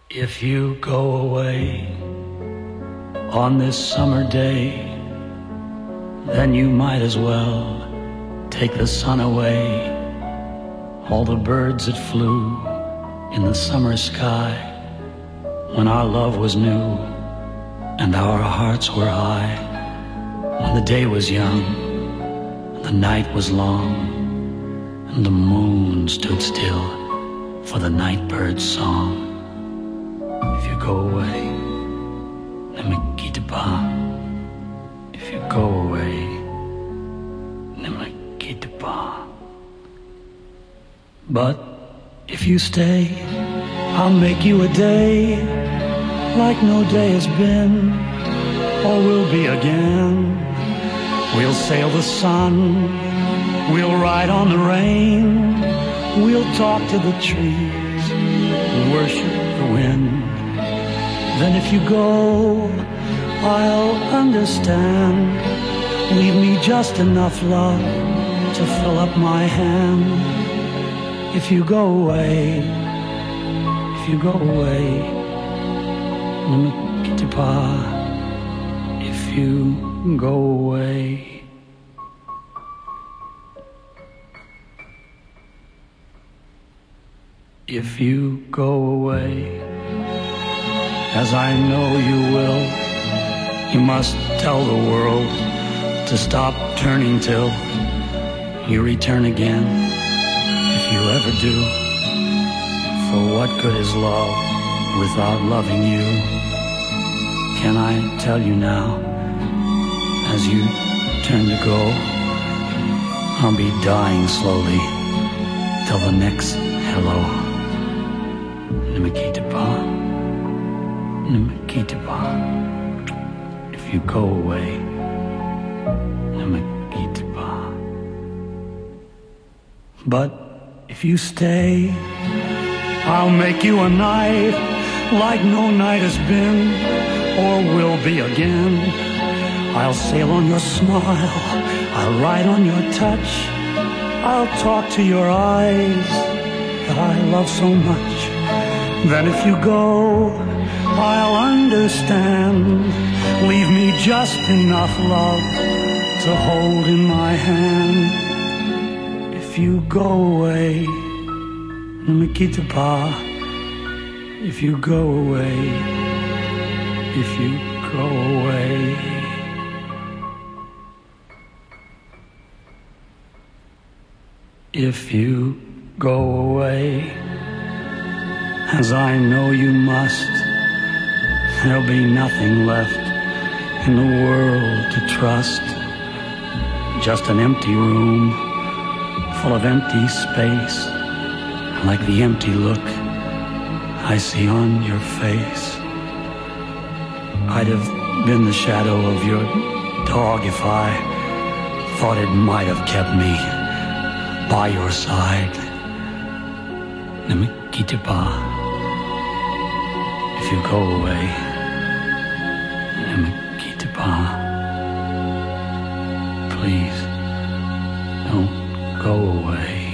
If you go away on this summer day, then you might as well take the sun away. All the birds that flew in the summer sky when our love was new and our hearts were high, when the day was young and the night was long and the moon stood still for the night bird's song. If you go away, ne me quitte pas. If you go away, ne me quitte pas. But if you stay, I'll make you a day like no day has been or will be again. We'll sail the sun, we'll ride on the rain, we'll talk to the trees, worship the wind. Then if you go, I'll understand. Leave me just enough love to fill up my hand. If you go away, if you go away, ne me quitte pas. If you go away. If you go away, as I know you will, you must tell the world to stop turning till you return again. If you ever do, for what good is love without loving you? Can I tell you now, as you turn to go, I'll be dying slowly till the next hello. Ne me quitte pas, ne me quitte pas. If you go away, ne me quitte pas. But if you stay, I'll make you a night like no night has been or will be again. I'll sail on your smile, I'll ride on your touch, I'll talk to your eyes that I love so much. Then if you go, I'll understand. Leave me just enough love to hold in my hand. If you go away, ne me quitte pas. If you go away, if you go away. If you go away, as I know you must, there'll be nothing left in the world to trust. Just an empty room full of empty space, like the empty look I see on your face. I'd have been the shadow of your dog if I thought it might have kept me by your side. Ne me quitte pas. If you go away, ne me quitte pas. Please, don't go away.